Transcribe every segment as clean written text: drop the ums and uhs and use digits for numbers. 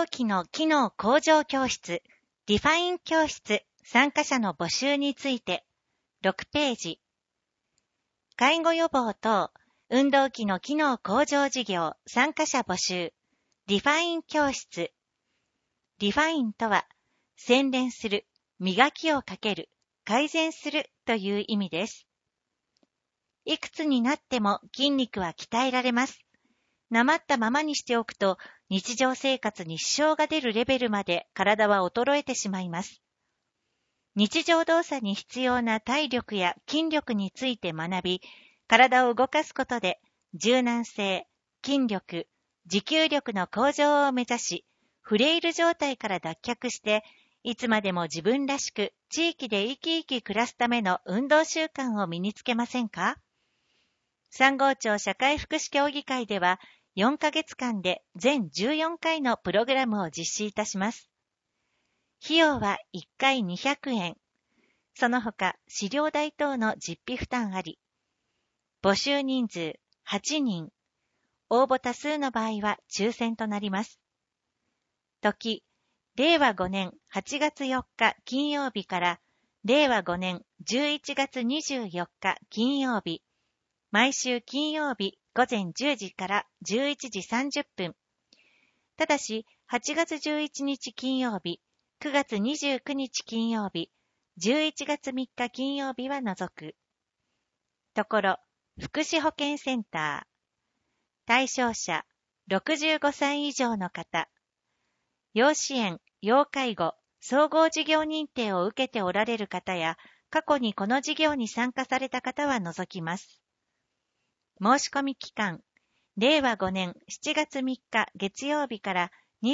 器の機能向上教室、ディファイン教室参加者の募集について、6ページ。介護予防等、運動器の機能向上事業参加者募集、ディファイン教室。ディファインとは、洗練する、磨きをかける、改善するという意味です。いくつになっても筋肉は鍛えられます。なまったままにしておくと、日常生活に支障が出るレベルまで体は衰えてしまいます。日常動作に必要な体力や筋力について学び、体を動かすことで柔軟性、筋力、持久力の向上を目指し、フレイル状態から脱却して、いつまでも自分らしく地域で生き生き暮らすための運動習慣を身につけませんか？三郷町社会福祉協議会では、4ヶ月間で全14回のプログラムを実施いたします。費用は1回200円。その他、飼料代等の実費負担あり。募集人数8人。応募多数の場合は抽選となります。時、令和5年8月4日金曜日から令和5年11月24日金曜日。毎週金曜日午前10時から11時30分。ただし、8月11日金曜日、9月29日金曜日、11月3日金曜日は除く。ところ、福祉保健センター。対象者、65歳以上の方。要支援、要介護、総合事業認定を受けておられる方や、過去にこの事業に参加された方は除きます。申し込み期間、令和5年7月3日月曜日から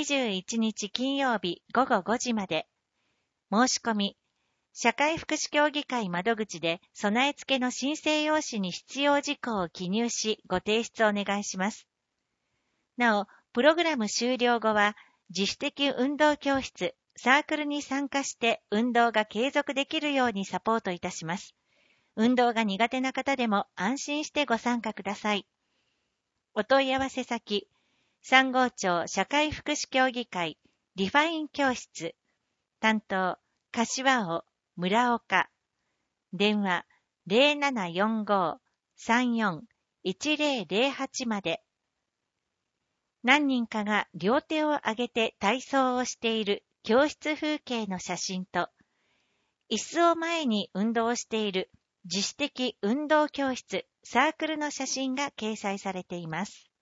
21日金曜日午後5時まで。申し込み、社会福祉協議会窓口で備え付けの申請用紙に必要事項を記入しご提出お願いします。なお、プログラム終了後は自主的運動教室、サークルに参加して運動が継続できるようにサポートいたします。運動が苦手な方でも安心してご参加ください。お問い合わせ先、三郷町社会福祉協議会リファイン教室、担当、柏尾、村岡、電話0745-34-1008まで。何人かが両手を上げて体操をしている教室風景の写真と、椅子を前に運動している自主的運動教室、サークルの写真が掲載されています。